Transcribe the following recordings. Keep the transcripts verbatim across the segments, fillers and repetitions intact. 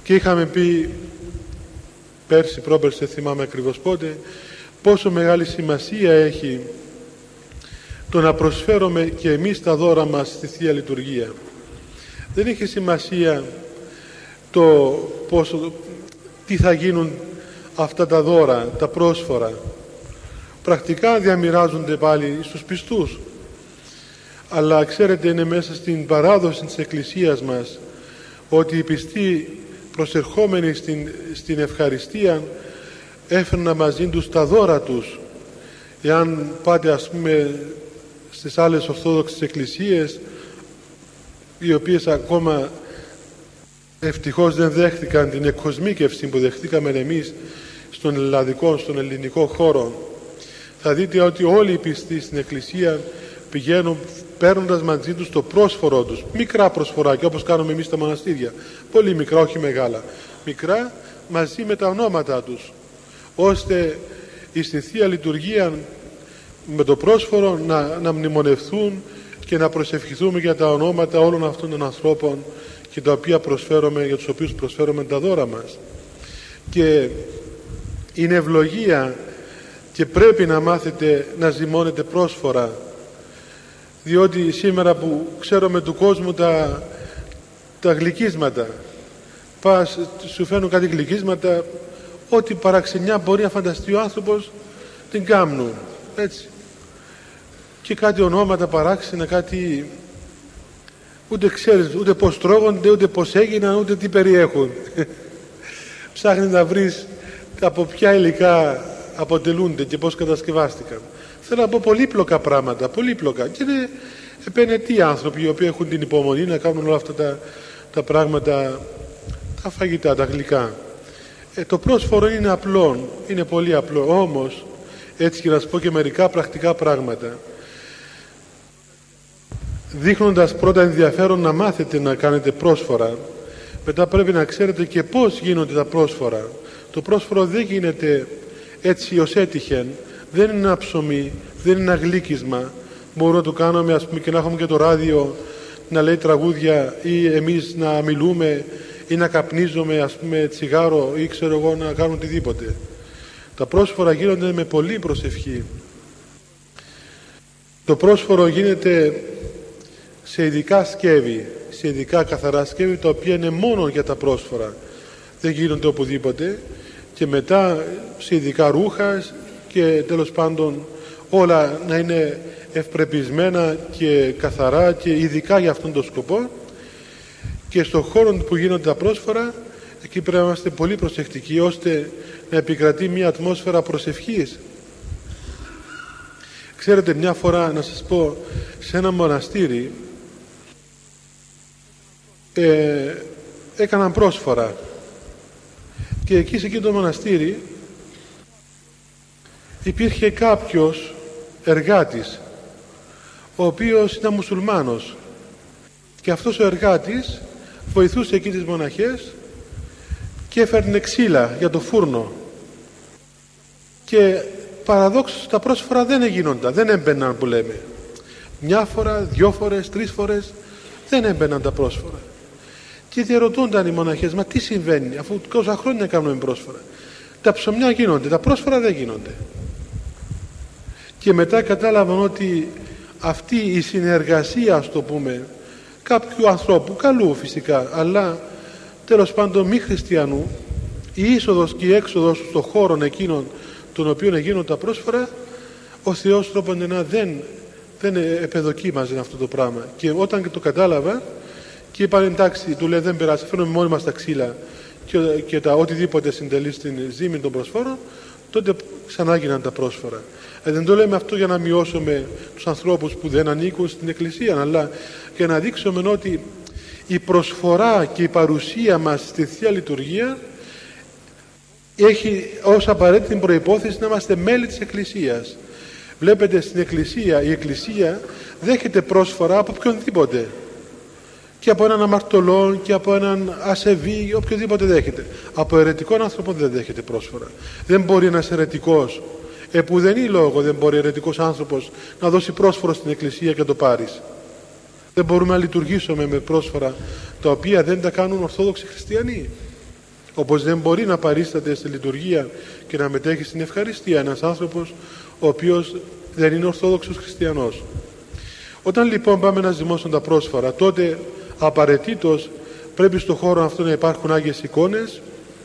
Και είχαμε πει πέρσι, πρόπερσι, δεν θυμάμαι ακριβώς πότε, πόσο μεγάλη σημασία έχει το να προσφέρουμε και εμείς τα δώρα μας στη Θεία Λειτουργία. Δεν έχει σημασία το πόσο, τι θα γίνουν αυτά τα δώρα, τα πρόσφορα. Πρακτικά διαμοιράζονται πάλι στους πιστούς. Αλλά ξέρετε, είναι μέσα στην παράδοση της Εκκλησίας μας ότι οι πιστοί προσερχόμενοι στην, στην ευχαριστία έφερναν μαζί τους τα δώρα τους. Εάν πάτε ας πούμε στις άλλες ορθόδοξες εκκλησίες, οι οποίες ακόμα ευτυχώς δεν δέχτηκαν την εκκοσμίκευση που δεχτήκαμε εμείς στον ελλαδικό, στον ελληνικό χώρο, θα δείτε ότι όλοι οι πιστοί στην εκκλησία πηγαίνουν παίρνοντας μαζί τους το πρόσφορό τους, μικρά προσφοράκια όπως κάνουμε εμείς στα μοναστήρια, πολύ μικρά, όχι μεγάλα, μικρά μαζί με τα ονόματα τους, ώστε στη Θεία Λειτουργία με το πρόσφορο να, να μνημονευθούν και να προσευχηθούμε για τα ονόματα όλων αυτών των ανθρώπων και τα οποία προσφέρουμε, για τους οποίους προσφέρουμε τα δώρα μας. Και είναι ευλογία και πρέπει να μάθετε να ζυμώνετε πρόσφορα, διότι σήμερα που ξέρουμε του κόσμου τα, τα γλυκίσματα, πας, σου φαίνουν κάτι γλυκίσματα, ό,τι παραξενιά μπορεί να φανταστεί ο άνθρωπος την κάμνουν, έτσι, και κάτι ονόματα παράξενα, κάτι ούτε ξέρεις ούτε πως τρώγονται, ούτε πως έγιναν, ούτε τι περιέχουν. Ψάχνεις να βρεις από ποια υλικά αποτελούνται και πως κατασκευάστηκαν. Θέλω να πω πολύπλοκα πράγματα, πολύπλοκα, και είναι επενετοί άνθρωποι οι οποίοι έχουν την υπομονή να κάνουν όλα αυτά τα, τα πράγματα, τα φαγητά, τα γλυκά. Ε, το πρόσφορο είναι απλό, είναι πολύ απλό, όμως έτσι και να σας πω και μερικά πρακτικά πράγματα, δείχνοντας πρώτα ενδιαφέρον να μάθετε να κάνετε πρόσφορα. Μετά πρέπει να ξέρετε και πώς γίνονται τα πρόσφορα. Το πρόσφορο δεν γίνεται έτσι ως έτυχεν, δεν είναι ένα ψωμί, δεν είναι ένα γλύκισμα. Μπορούμε να το κάνουμε, ας πούμε, και να έχουμε και το ράδιο να λέει τραγούδια, ή εμείς να μιλούμε ή να καπνίζουμε, ας πούμε, τσιγάρο, ή ξέρω εγώ να κάνουμε οτιδήποτε. Τα πρόσφορα γίνονται με πολλή προσευχή. Το πρόσφορο γίνεται σε ειδικά σκεύη, σε ειδικά καθαρά σκεύη, τα οποία είναι μόνο για τα πρόσφορα, δεν γίνονται οπουδήποτε, και μετά σε ειδικά ρούχα, και τέλος πάντων όλα να είναι ευπρεπισμένα και καθαρά και ειδικά για αυτόν τον σκοπό. Και στον χώρο που γίνονται τα πρόσφορα, εκεί πρέπει να είμαστε πολύ προσεκτικοί, ώστε να επικρατεί μια ατμόσφαιρα προσευχής. Ξέρετε, μια φορά, να σας πω, σε ένα μοναστήρι ε, έκαναν πρόσφορα, και εκεί σε εκείνο το μοναστήρι υπήρχε κάποιος εργάτης, ο οποίος ήταν μουσουλμάνος, και αυτός ο εργάτης βοηθούσε εκεί τις μοναχές και έφερνε ξύλα για το φούρνο, και παραδόξως τα πρόσφορα δεν έγινονταν, δεν έμπαιναν που λέμε. Μια φορά, δυο φορές, τρεις φορές δεν έμπαιναν τα πρόσφορα, και διαρωτούνταν οι μοναχές, μα τι συμβαίνει, αφού τόσα χρόνια κάνουμε πρόσφορα, τα ψωμιά γίνονται, τα πρόσφορα δεν γίνονται. Και μετά κατάλαβαν ότι αυτή η συνεργασία, ας το πούμε, κάποιου ανθρώπου, καλού φυσικά, αλλά τέλος πάντων μη χριστιανού, η είσοδος και η έξοδος στον χώρο εκείνων των οποίων γίνονται τα πρόσφορα, ο Θεός τρόποντενά δεν, δεν επεδοκίμαζε αυτό το πράγμα. Και όταν και το κατάλαβα και είπαν, εντάξει, του λέει, δεν πειράζει, φέρνουμε μόνοι μας τα ξύλα και, και τα οτιδήποτε συντελεί στην ζύμη των προσφόρων, τότε ξανά γίναν τα πρόσφορα. Ε, δεν το λέμε αυτό για να μειώσουμε τους ανθρώπους που δεν ανήκουν στην Εκκλησία, αλλά για να δείξουμε ότι η προσφορά και η παρουσία μας στη Θεία Λειτουργία έχει ως απαραίτητη προϋπόθεση να είμαστε μέλη της Εκκλησίας. Βλέπετε, στην Εκκλησία, η Εκκλησία δέχεται πρόσφορα από οποιονδήποτε, και από έναν αμαρτωλό και από έναν ασεβή, οποιοδήποτε δέχεται. Από αιρετικών άνθρωπων δεν δέχεται πρόσφορα. Δεν μπορεί ένας αιρετικός, επουδενή λόγο δεν μπορεί αιρετικός άνθρωπος να δώσει πρόσφορο στην Εκκλησία και το πάρεις. Δεν μπορούμε να λειτουργήσουμε με πρόσφορα τα οποία δεν τα κάνουν ορθόδοξοι χριστιανοί. Όπως δεν μπορεί να παρίσταται στη λειτουργία και να μετέχει στην ευχαριστία ένας άνθρωπος ο οποίος δεν είναι ορθόδοξος χριστιανός. Όταν λοιπόν πάμε να ζυμώσουν τα πρόσφαρα, τότε απαραίτητος πρέπει στο χώρο αυτό να υπάρχουν Άγιες εικόνες.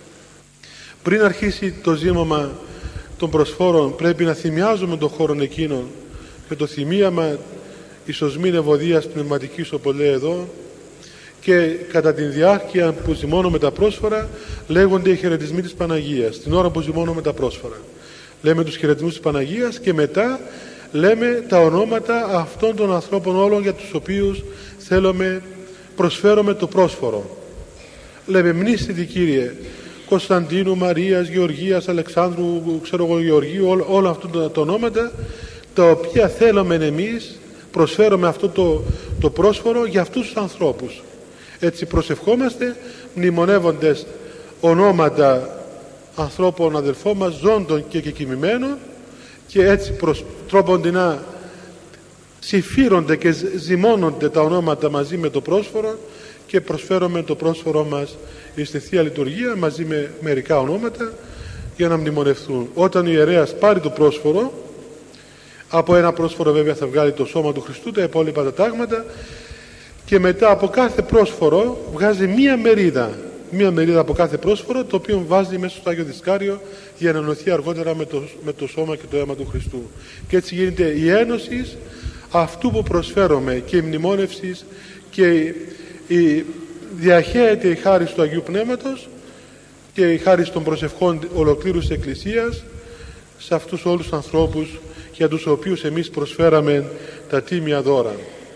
Πριν αρχίσει το ζύμωμα των προσφόρων πρέπει να θυμιάζουμε τον χώρο εκείνον, και το θυμίαμα ίσως μην ευωδίας πνευματικής όπως λέει εδώ, και κατά τη διάρκεια που ζυμώνουμε τα πρόσφορα λέγονται οι χαιρετισμοί της Παναγίας. Την ώρα που ζυμώνουμε τα πρόσφορα λέμε τους χαιρετισμούς της Παναγίας και μετά λέμε τα ονόματα αυτών των ανθρώπων όλων για τους οποίους θέλουμε προσφέρουμε το πρόσφορο. Λέμε μνήστητη Κύριε Κωνσταντίνου, Μαρίας, Γεωργίας, Αλεξάνδρου, ξέρω εγώ, Γεωργίου, όλα, όλα αυτά τα, τα ονόματα τα οποία θέλουμε εμείς προσφέρουμε αυτό το, το πρόσφορο για αυτούς τους ανθρώπους. Έτσι προσευχόμαστε μνημονεύοντες ονόματα ανθρώπων αδελφών μας, ζώντων και κεκοιμημένων, και έτσι προς τρόποντινά συμφύρονται και ζυμώνονται τα ονόματα μαζί με το πρόσφορο και προσφέρουμε το πρόσφορο μας στη Θεία Λειτουργία μαζί με μερικά ονόματα για να μνημονευθούν. Όταν ο ιερέας πάρει το πρόσφορο, από ένα πρόσφορο βέβαια θα βγάλει το σώμα του Χριστού, τα υπόλοιπα τα τάγματα, και μετά από κάθε πρόσφορο βγάζει μία μερίδα μία μερίδα από κάθε πρόσφορο, το οποίο βάζει μέσα στο Άγιο Δισκάριο για να ενωθεί αργότερα με το, με το σώμα και το αίμα του Χριστού. Και έτσι γίνεται η ένωση αυτού που προσφέρουμε και η μνημόνευση και η, η, διαχέεται η χάρις του Αγίου Πνεύματος και η χάρις των προσευχών ολοκλήρους της Εκκλησίας σε αυτούς όλους τους ανθρώπους για τους οποίους εμείς προσφέραμε τα τίμια δώρα.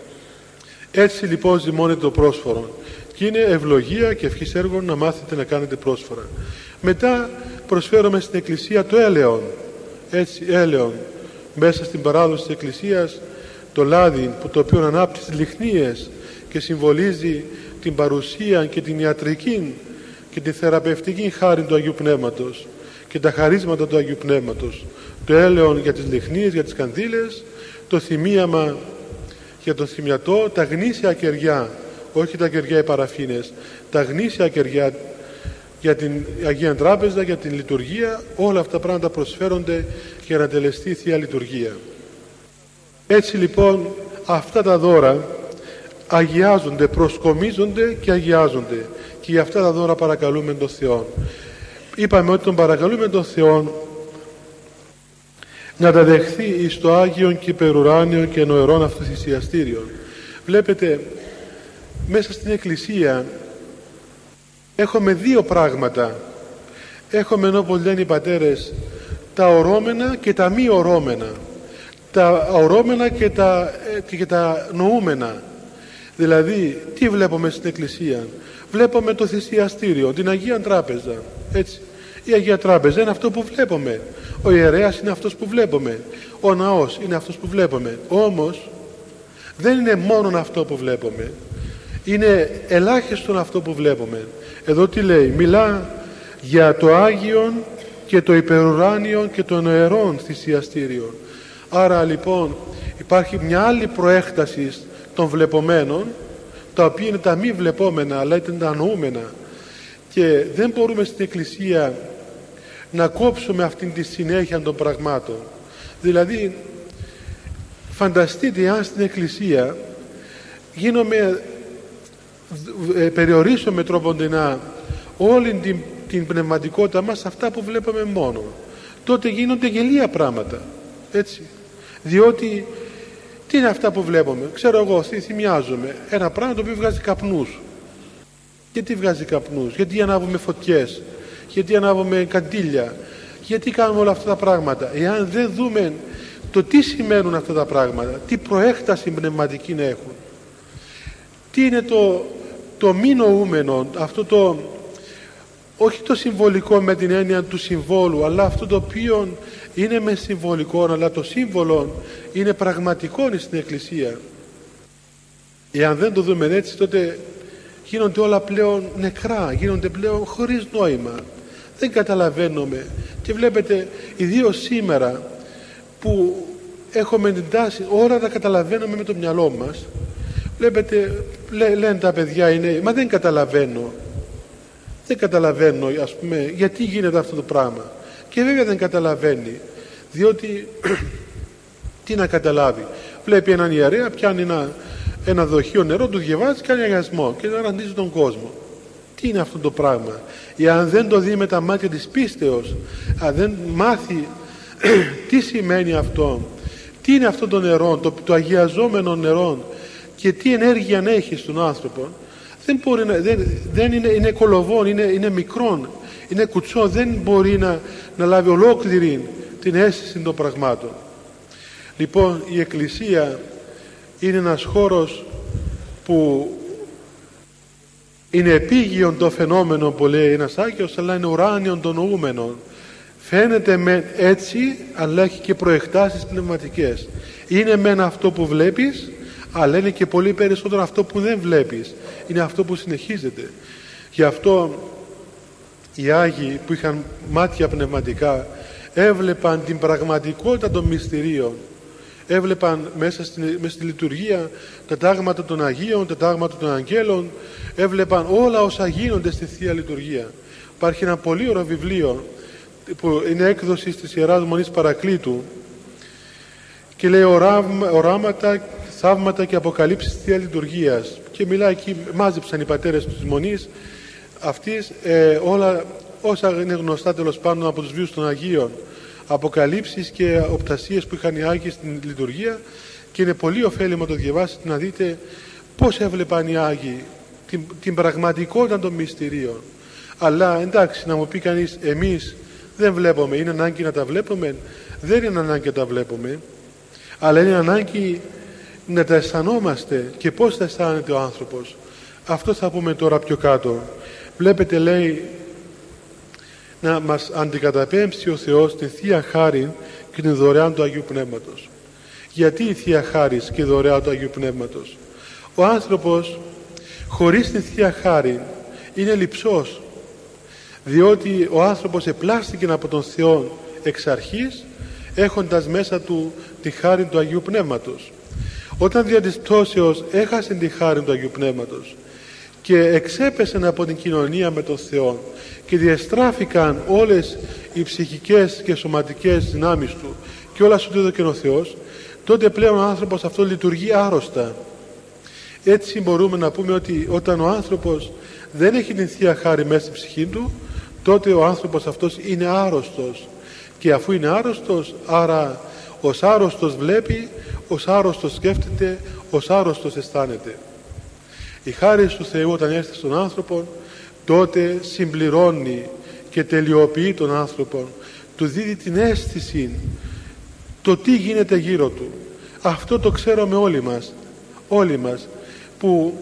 Έτσι λοιπόν ζυμώνεται το πρόσφορο και είναι ευλογία και ευχής έργων να μάθετε να κάνετε πρόσφορα. Μετά προσφέρουμε στην Εκκλησία το έλεον, έτσι έλεον, μέσα στην παράδοση της Εκκλησίας το λάδι που το οποίο ανάπτυει τις λιχνίες και συμβολίζει την παρουσία και την ιατρική και τη θεραπευτική χάρη του Αγίου Πνεύματος και τα χαρίσματα του Αγίου Πνεύματος. Το έλεον για τις λιχνίες, για τις κανδύλες, το θυμίαμα για τον θυμιατό, τα γνήσια κεριά, όχι τα κεριά οι παραφίνες, τα γνήσια κεριά για την Αγία Τράπεζα, για την λειτουργία, όλα αυτά τα πράγματα προσφέρονται για να τελεστεί η Θεία Λειτουργία. Έτσι λοιπόν αυτά τα δώρα αγιάζονται, προσκομίζονται και αγιάζονται, και για αυτά τα δώρα παρακαλούμε τον Θεό. Είπαμε ότι τον παρακαλούμε τον Θεό να τα δεχθεί εις το Άγιον και υπερουράνιον και νοερόν αυτοθυσιαστήριον. Βλέπετε, μέσα στην Εκκλησία έχουμε δύο πράγματα. Έχουμε, όπως λένε οι πατέρες, τα ορώμενα και τα μη ορώμενα. Τα ορώμενα και τα, και τα νοούμενα. Δηλαδή, τι βλέπουμε στην Εκκλησία? Βλέπουμε το θυσιαστήριο, την Αγία Τράπεζα. Έτσι. Η Αγία Τράπεζα είναι αυτό που βλέπουμε. Ο ιερέας είναι αυτός που βλέπουμε. Ο ναός είναι αυτός που βλέπουμε. Όμως δεν είναι μόνο αυτό που βλέπουμε. Είναι ελάχιστον αυτό που βλέπουμε. Εδώ τι λέει? Μιλά για το Άγιον και το υπερουράνιον και το νοερόν θυσιαστήριο. Άρα λοιπόν υπάρχει μια άλλη προέκταση των βλεπομένων, τα οποία είναι τα μη βλεπόμενα αλλά είναι τα νοούμενα, και δεν μπορούμε στην Εκκλησία να κόψουμε αυτήν τη συνέχεια των πραγμάτων. Δηλαδή φανταστείτε αν στην Εκκλησία γίνομαι, ε, περιορίσουμε τροποντινά όλη την, την πνευματικότητα μας σε αυτά που βλέπουμε μόνο, τότε γίνονται γελία πράγματα, έτσι. Διότι τι είναι αυτά που βλέπουμε? Ξέρω εγώ, θυμιάζομαι ένα πράγμα το οποίο βγάζει καπνούς. Γιατί βγάζει καπνούς? Γιατί ανάβουμε φωτιές? Γιατί ανάβουμε καντήλια? Γιατί κάνουμε όλα αυτά τα πράγματα? Εάν δεν δούμε το τι σημαίνουν αυτά τα πράγματα, τι προέκταση πνευματική να έχουν, τι είναι το, το μη νοούμενο, αυτό το, όχι το συμβολικό με την έννοια του συμβόλου, αλλά αυτό το οποίο είναι με συμβολικό, αλλά το σύμβολο είναι πραγματικό στην Εκκλησία. Εάν δεν το δούμε έτσι, τότε γίνονται όλα πλέον νεκρά, γίνονται πλέον χωρίς νόημα. Δεν καταλαβαίνουμε. Και βλέπετε, ιδίως σήμερα που έχουμε την τάση όλα τα καταλαβαίνουμε με το μυαλό μας, βλέπετε, λέ, λένε τα παιδιά είναι, μα δεν καταλαβαίνω. δεν καταλαβαίνω, ας πούμε, γιατί γίνεται αυτό το πράγμα. Και βέβαια δεν καταλαβαίνει, διότι τι να καταλάβει. Βλέπει έναν ιερέα, πιάνει ένα, ένα δοχείο νερό, του διαβάζει, κάνει αγιασμό και ραντίζει τον κόσμο. Τι είναι αυτό το πράγμα? Εάν δεν το δει με τα μάτια της πίστεως, αν δεν μάθει τι σημαίνει αυτό, τι είναι αυτό το νερό, το, το αγιαζόμενο νερό και τι ενέργεια έχει στον άνθρωπο, δεν μπορεί να, δεν, δεν είναι, είναι κολοβόν, είναι, είναι μικρόν, είναι κουτσό, δεν μπορεί να, να λάβει ολόκληρη την αίσθηση των πραγμάτων. Λοιπόν, η Εκκλησία είναι ένας χώρος που είναι επίγειον το φαινόμενο που λέει ένας Άγιος, αλλά είναι ουράνιον το νοούμενο. Φαίνεται μεν έτσι, αλλά έχει και προεκτάσεις πνευματικές. Είναι μεν αυτό που βλέπεις, αλλά είναι και πολύ περισσότερο αυτό που δεν βλέπεις. Είναι αυτό που συνεχίζεται. Γι' αυτό οι Άγιοι που είχαν μάτια πνευματικά έβλεπαν την πραγματικότητα των μυστηρίων. Έβλεπαν μέσα στη, μέσα στη λειτουργία τα τάγματα των Αγίων, τα τάγματα των Αγγέλων, έβλεπαν όλα όσα γίνονται στη Θεία Λειτουργία. Υπάρχει ένα πολύ ωραίο βιβλίο που είναι έκδοση της Ιεράς Μονής Παρακλήτου και λέει οράματα, θαύματα και αποκαλύψεις της Θεία Λειτουργίας, και μιλάει εκεί, μάζεψαν οι πατέρες της Μονής αυτής ε, όλα όσα είναι γνωστά τέλος πάντων από τους βίους των Αγίων, αποκαλύψεις και οπτασίες που είχαν οι Άγιοι στην λειτουργία, και είναι πολύ ωφέλιμο το διαβάσετε να δείτε πώς έβλεπαν οι Άγιοι την, την πραγματικότητα των μυστηρίων. Αλλά εντάξει, να μου πει κανείς, εμείς δεν βλέπουμε, είναι ανάγκη να τα βλέπουμε? Δεν είναι ανάγκη να τα βλέπουμε, αλλά είναι ανάγκη να τα αισθανόμαστε. Και πώς θα αισθάνεται ο άνθρωπος, αυτό θα πούμε τώρα πιο κάτω. Βλέπετε, λέει, να μας αντικαταπέμψει ο Θεός την Θεία Χάριν και την δωρεάν του Αγίου Πνεύματος. Γιατί η Θεία Χάρις και η δωρεά του Αγίου Πνεύματος? Ο άνθρωπος χωρίς την Θεία Χάριν είναι λειψός, διότι ο άνθρωπος επλάστηκε από τον Θεό εξ αρχής, έχοντας μέσα του τη χάρη του Αγίου Πνεύματος. Όταν δια της πτώσεως έχασε τη χάρη του Αγίου Πνεύματος και εξέπεσαν από την κοινωνία με τον Θεό και διαστράφηκαν όλες οι ψυχικές και σωματικές δυνάμεις του και όλα σου το έδωκε ο Θεός, τότε πλέον ο άνθρωπος αυτό λειτουργεί άρρωστα. Έτσι μπορούμε να πούμε ότι όταν ο άνθρωπος δεν έχει την Θεία Χάρη μέσα στην ψυχή του, τότε ο άνθρωπος αυτός είναι άρρωστος, και αφού είναι άρρωστος, άρα ως άρρωστος βλέπει, ως άρρωστος σκέφτεται, ως άρρωστος αισθάνεται. Η χάρη του Θεού όταν έρθει στον άνθρωπο, τότε συμπληρώνει και τελειοποιεί τον άνθρωπο, του δίδει την αίσθηση το τι γίνεται γύρω του. Αυτό το ξέρουμε όλοι μας, όλοι μας που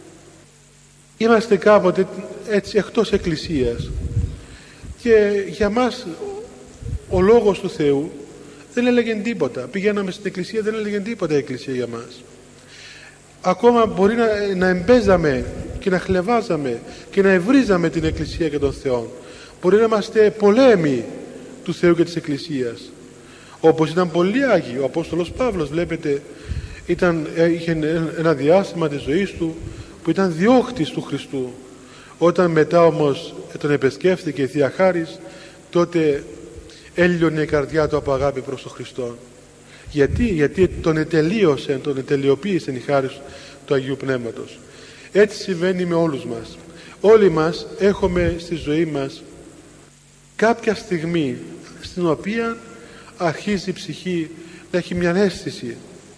είμαστε κάποτε έτσι εκτός εκκλησίας, και για μας ο λόγος του Θεού δεν έλεγε τίποτα. Πηγαίναμε στην εκκλησία, δεν έλεγε τίποτα η εκκλησία για μας. Ακόμα μπορεί να, να εμπέζαμε και να χλεβάζαμε και να ευρίζαμε την εκκλησία και τον Θεό. Μπορεί να είμαστε πολέμοι του Θεού και της εκκλησίας, όπως ήταν πολλοί Άγιοι. Ο Απόστολος Παύλος, βλέπετε, ήταν, είχε ένα διάστημα της ζωής του που ήταν διώχτης του Χριστού. Όταν μετά όμως τον επεσκέφθηκε η Θεία Χάρις, τότε έλειωνε η καρδιά του από αγάπη προς τον Χριστό. Γιατί, γιατί τον ετελείωσε, τον ετελειοποίησε η χάρη του Αγίου Πνεύματος. Έτσι συμβαίνει με όλους μας. Όλοι μας έχουμε στη ζωή μας κάποια στιγμή στην οποία αρχίζει η ψυχή να έχει μια αίσθηση,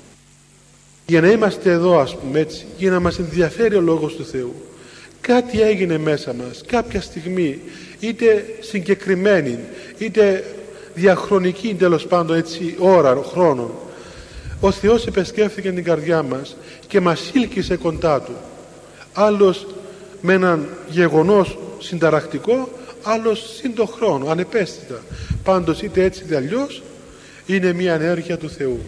για να είμαστε εδώ, ας πούμε έτσι, για να μας ενδιαφέρει ο Λόγος του Θεού. Κάτι έγινε μέσα μας κάποια στιγμή, είτε συγκεκριμένη είτε διαχρονική, τέλος πάντων έτσι, ώρα, χρόνο. Ο Θεός επεσκέφθηκε την καρδιά μας και μας ήλκησε κοντά Του, άλλος με έναν γεγονός συνταρακτικό, άλλος συν το χρόνο, ανεπαίσθητα. Πάντως είτε έτσι είτε αλλιώς είναι μια ενέργεια του Θεού.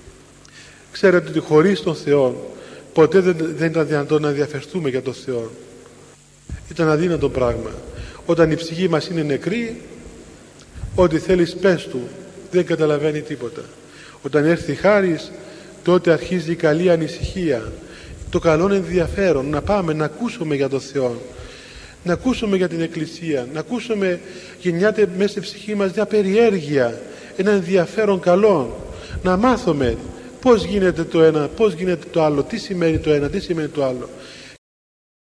Ξέρετε ότι χωρίς τον Θεό ποτέ δεν, δεν ήταν δυνατόν να ενδιαφερθούμε για τον Θεό. Ήταν αδύνατο πράγμα. Όταν η ψυχή μας είναι νεκρή, ό,τι θέλεις πες του, δεν καταλαβαίνει τίποτα. Όταν έρθει η χάρις, τότε αρχίζει η καλή ανησυχία, το καλό ενδιαφέρον, να πάμε να ακούσουμε για τον Θεό, να ακούσουμε για την Εκκλησία, να ακούσουμε, γεννιάται μέσα στη ψυχή μας μια περιέργεια, ένα ενδιαφέρον καλό, να μάθουμε πώς γίνεται το ένα, πώς γίνεται το άλλο, τι σημαίνει το ένα, τι σημαίνει το άλλο.